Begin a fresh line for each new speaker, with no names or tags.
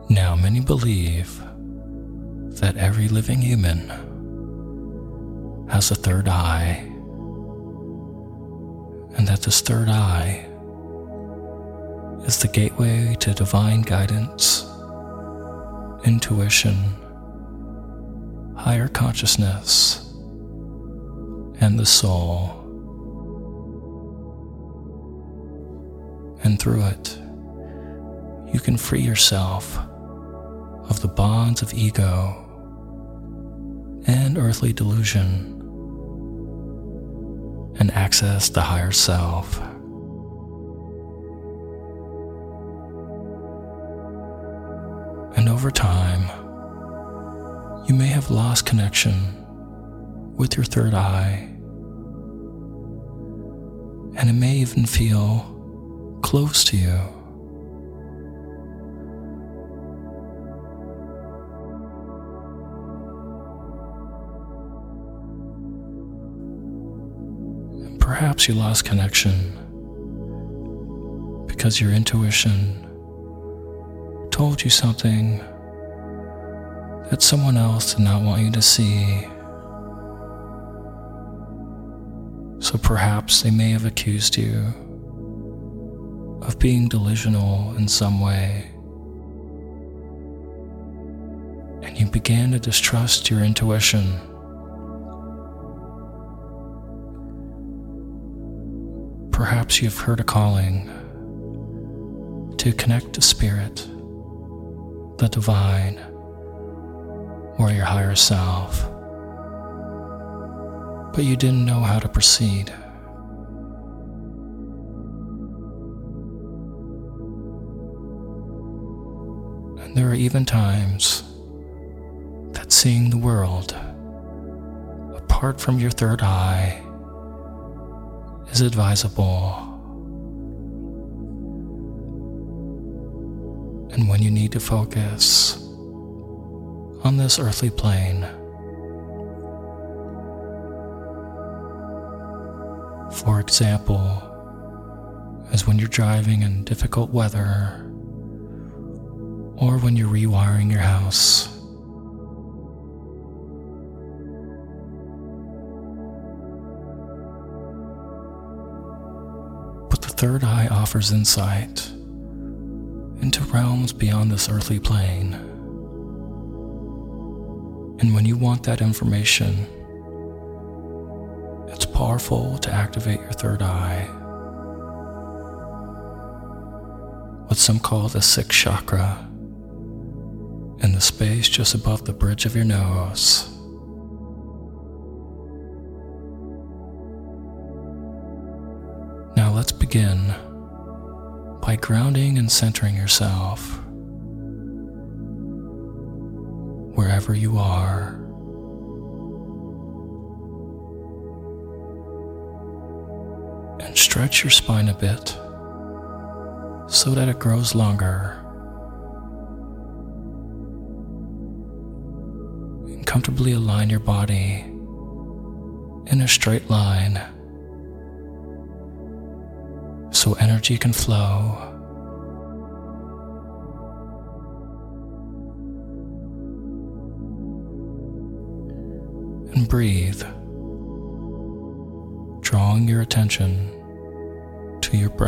Now, many believe that every living human has a third eye, and that this third eye is the gateway to divine guidance, intuition, higher consciousness, and the soul. And through it, you can free yourself of the bonds of ego and earthly delusion and access the higher self. And over time, you may have lost connection with your third eye, and it may even feel close to you. And perhaps you lost connection because your intuition told you something that someone else did not want you to see. So perhaps they may have accused you of being delusional in some way, and you began to distrust your intuition. Perhaps you've heard a calling to connect to Spirit, the divine, or your higher self, but you didn't know how to proceed. And there are even times that seeing the world apart from your third eye is advisable. And when you need to focus on this earthly plane, for example, as when you're driving in difficult weather, or when you're rewiring your house, but the third eye offers insight into realms beyond this earthly plane. And when you want that information, it's powerful to activate your third eye, what some call the sixth chakra, in the space just above the bridge of your nose. Now let's begin by grounding and centering yourself wherever you are. And stretch your spine a bit so that it grows longer. And comfortably align your body in a straight line so energy can flow. And breathe, drawing your attention to your breath.